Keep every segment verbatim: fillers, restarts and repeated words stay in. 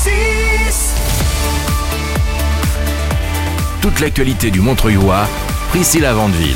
six. Toute l'actualité du Montreuillois, Priscilla Vandeville.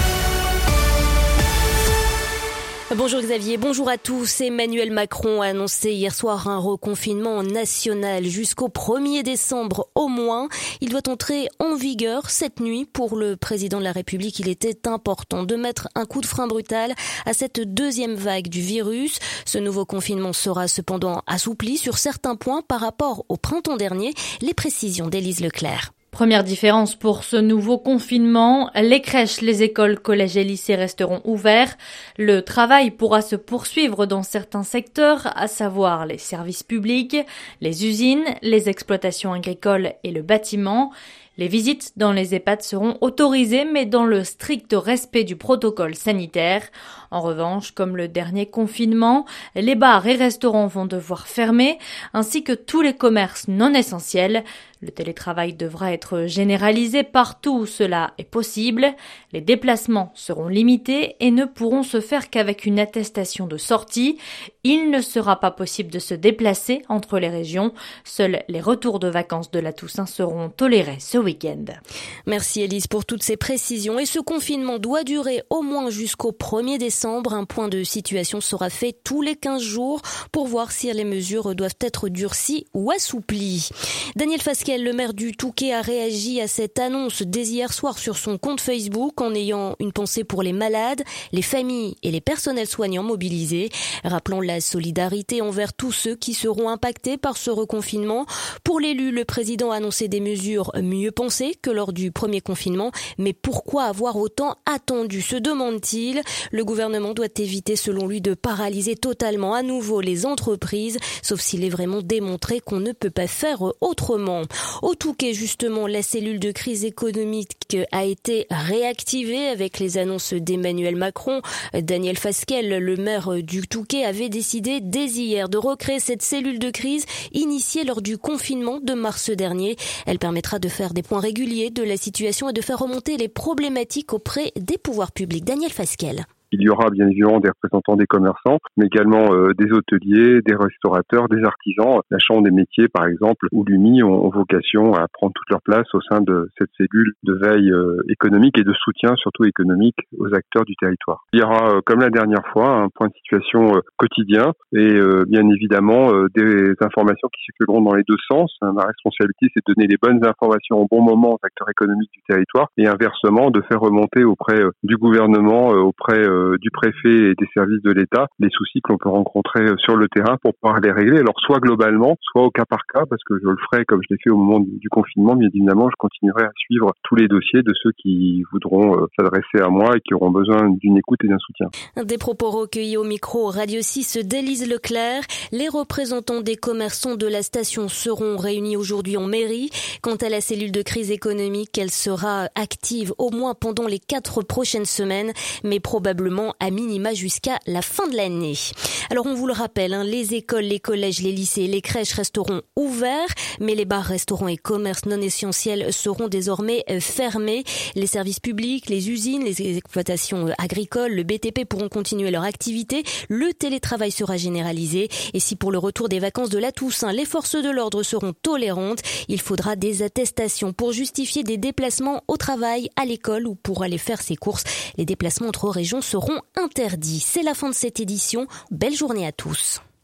Bonjour Xavier, bonjour à tous. Emmanuel Macron a annoncé hier soir un reconfinement national jusqu'au premier décembre au moins. Il doit entrer en vigueur cette nuit. Pour le président de la République, il était important de mettre un coup de frein brutal à cette deuxième vague du virus. Ce nouveau confinement sera cependant assoupli sur certains points par rapport au printemps dernier. Les précisions d'Élise Leclerc. Première différence pour ce nouveau confinement, les crèches, les écoles, collèges et lycées resteront ouverts. Le travail pourra se poursuivre dans certains secteurs, à savoir les services publics, les usines, les exploitations agricoles et le bâtiment. Les visites dans les EHPAD seront autorisées, mais dans le strict respect du protocole sanitaire. En revanche, comme le dernier confinement, les bars et restaurants vont devoir fermer, ainsi que tous les commerces non essentiels. Le télétravail devra être généralisé partout où cela est possible. Les déplacements seront limités et ne pourront se faire qu'avec une attestation de sortie. Il ne sera pas possible de se déplacer entre les régions. Seuls les retours de vacances de la Toussaint seront tolérés ce week-end. Merci Élise pour toutes ces précisions. Et ce confinement doit durer au moins jusqu'au premier décembre. Un point de situation sera fait tous les quinze jours pour voir si les mesures doivent être durcies ou assouplies. Daniel Fasquelle, le maire du Touquet, a réagi à cette annonce dès hier soir sur son compte Facebook en ayant une pensée pour les malades, les familles et les personnels soignants mobilisés, rappelant la solidarité envers tous ceux qui seront impactés par ce reconfinement. Pour l'élu, le président a annoncé des mesures mieux pensées que lors du premier confinement. Mais pourquoi avoir autant attendu, se demande-t-il. Le gouvernement doit éviter, selon lui, de paralyser totalement à nouveau les entreprises, sauf s'il est vraiment démontré qu'on ne peut pas faire autrement. Au Touquet, justement, la cellule de crise économique a été réactivée avec les annonces d'Emmanuel Macron. Daniel Fasquelle, le maire du Touquet, avait décidé dès hier de recréer cette cellule de crise initiée lors du confinement de mars dernier. Elle permettra de faire des points réguliers de la situation et de faire remonter les problématiques auprès des pouvoirs publics. Daniel Fasquelle. Il y aura bien évidemment des représentants des commerçants, mais également euh, des hôteliers, des restaurateurs, des artisans. La Chambre des métiers, par exemple, ou l'U M I ont, ont vocation à prendre toute leur place au sein de cette cellule de veille euh, économique et de soutien, surtout économique, aux acteurs du territoire. Il y aura, euh, comme la dernière fois, un point de situation euh, quotidien et euh, bien évidemment euh, des informations qui circuleront dans les deux sens. Ma responsabilité, c'est de donner les bonnes informations au bon moment aux acteurs économiques du territoire et inversement, de faire remonter auprès euh, du gouvernement, euh, auprès euh, du préfet et des services de l'État, les soucis que l'on peut rencontrer sur le terrain pour pouvoir les régler. Alors soit globalement, soit au cas par cas, parce que je le ferai comme je l'ai fait au moment du, du confinement, bien évidemment, je continuerai à suivre tous les dossiers de ceux qui voudront euh, s'adresser à moi et qui auront besoin d'une écoute et d'un soutien. Des propos recueillis au micro Radio six d'Élise Leclerc. Les représentants des commerçants de la station seront réunis aujourd'hui en mairie. Quant à la cellule de crise économique, elle sera active au moins pendant les quatre prochaines semaines, mais probablement à minima jusqu'à la fin de l'année. Alors on vous le rappelle, hein, les écoles, les collèges, les lycées, les crèches resteront ouverts, mais les bars, restaurants et commerces non essentiels seront désormais fermés. Les services publics, les usines, les exploitations agricoles, le B T P pourront continuer leur activité. Le télétravail sera généralisé. Et si pour le retour des vacances de la Toussaint, les forces de l'ordre seront tolérantes, il faudra des attestations pour justifier des déplacements au travail, à l'école ou pour aller faire ses courses. Les déplacements entre régions seront interdits. C'est la fin de cette édition. Belle journée à tous.